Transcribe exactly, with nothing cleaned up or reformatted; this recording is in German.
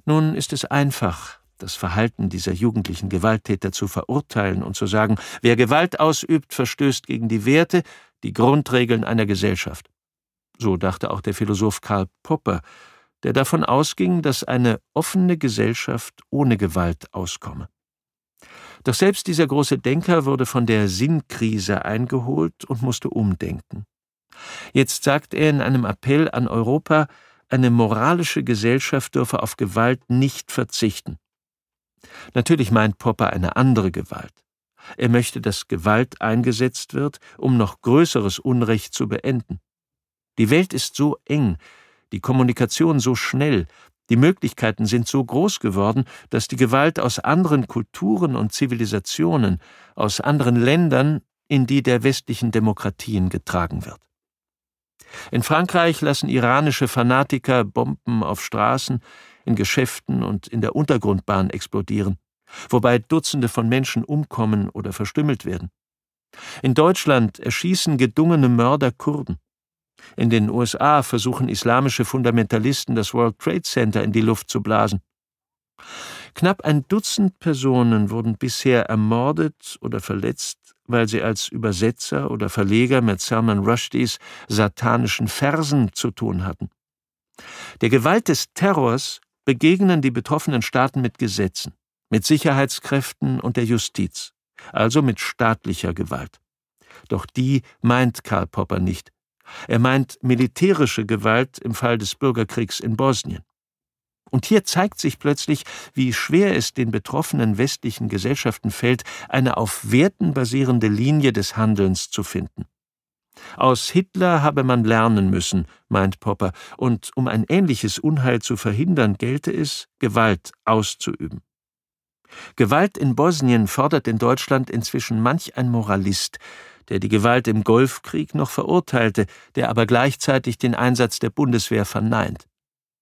Nun ist es einfach, das Verhalten dieser jugendlichen Gewalttäter zu verurteilen und zu sagen, wer Gewalt ausübt, verstößt gegen die Werte, die Grundregeln einer Gesellschaft. So dachte auch der Philosoph Karl Popper, der davon ausging, dass eine offene Gesellschaft ohne Gewalt auskomme. Doch selbst dieser große Denker wurde von der Sinnkrise eingeholt und musste umdenken. Jetzt sagt er in einem Appell an Europa, eine moralische Gesellschaft dürfe auf Gewalt nicht verzichten. Natürlich meint Popper eine andere Gewalt. Er möchte, dass Gewalt eingesetzt wird, um noch größeres Unrecht zu beenden. Die Welt ist so eng, die Kommunikation so schnell, die Möglichkeiten sind so groß geworden, dass die Gewalt aus anderen Kulturen und Zivilisationen, aus anderen Ländern in die der westlichen Demokratien getragen wird. In Frankreich lassen iranische Fanatiker Bomben auf Straßen, in Geschäften und in der Untergrundbahn explodieren, wobei Dutzende von Menschen umkommen oder verstümmelt werden. In Deutschland erschießen gedungene Mörder Kurden. In den U S A versuchen islamische Fundamentalisten, das World Trade Center in die Luft zu blasen. Knapp ein Dutzend Personen wurden bisher ermordet oder verletzt, weil sie als Übersetzer oder Verleger mit Salman Rushdies satanischen Versen zu tun hatten. Der Gewalt des Terrors begegnen die betroffenen Staaten mit Gesetzen, mit Sicherheitskräften und der Justiz, also mit staatlicher Gewalt. Doch die meint Karl Popper nicht. Er meint militärische Gewalt im Fall des Bürgerkriegs in Bosnien. Und hier zeigt sich plötzlich, wie schwer es den betroffenen westlichen Gesellschaften fällt, eine auf Werten basierende Linie des Handelns zu finden. Aus Hitler habe man lernen müssen, meint Popper, und um ein ähnliches Unheil zu verhindern, gelte es, Gewalt auszuüben. Gewalt in Bosnien fordert in Deutschland inzwischen manch ein Moralist, der die Gewalt im Golfkrieg noch verurteilte, der aber gleichzeitig den Einsatz der Bundeswehr verneint.